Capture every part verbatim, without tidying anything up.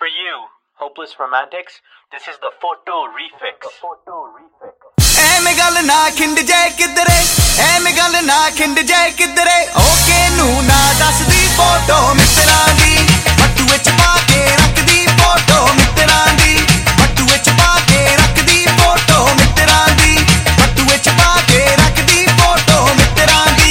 For you, hopeless romantics, this is the photo refix. ਐਵੇਂ ਗੱਲ ਨਾ ਖਿੰਡ ਜਾਏ ਕਿਧਰੇ, ਐਵੇਂ ਗੱਲ ਨਾ ਖਿੰਡ ਜਾਏ ਕਿਧਰੇ, ਓਕੇ ਨੂੰ ਨਾ ਦੱਸਦੀ ਫੋਟੋ ਮਿੱਤਰਾਂ ਦੀ, ਬੱਟੂ ਵਿੱਚ ਪਾ ਕੇ ਰੱਖਦੀ ਫੋਟੋ ਮਿੱਤਰਾਂ ਦੀ, ਬੱਟੂ ਵਿੱਚ ਪਾ ਕੇ ਰੱਖਦੀ ਫੋਟੋ ਮਿੱਤਰਾਂ ਦੀ, ਬੱਟੂ ਵਿੱਚ ਪਾ ਕੇ ਰੱਖਦੀ ਫੋਟੋ ਮਿੱਤਰਾਂ ਦੀ।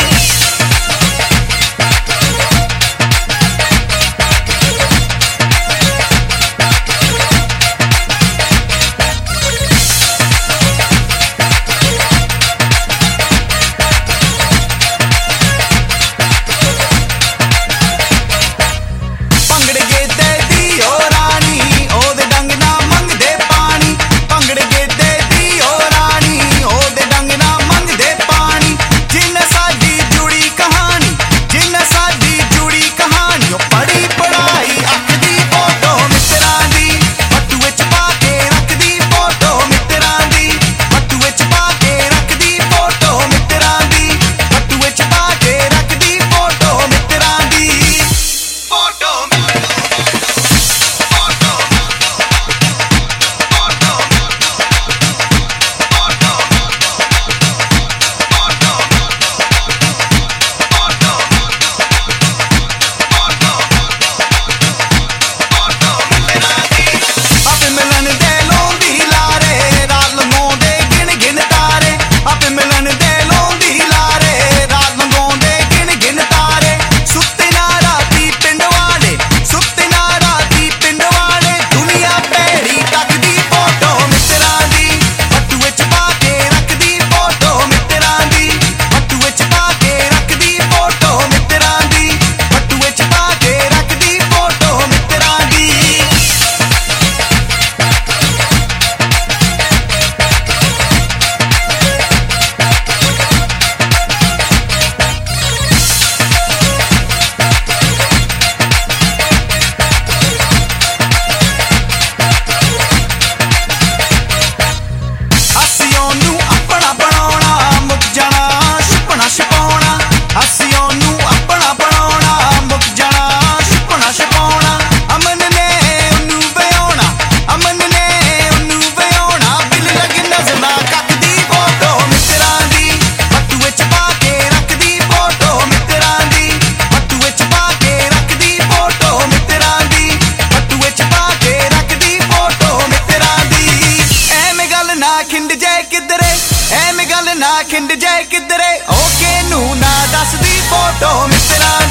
ਖਿੰਡ ਜਾਏ ਕਿਧਰੇ, ਐਵੇਂ ਗੱਲ ਨਾ ਖਿੰਡ ਜਾਏ ਕਿਧਰੇ, ਓਕੇ ਨੂੰ ਨਾ ਦੱਸਦੀ ਫੋਟੋ ਮਿੱਤਰਾਂ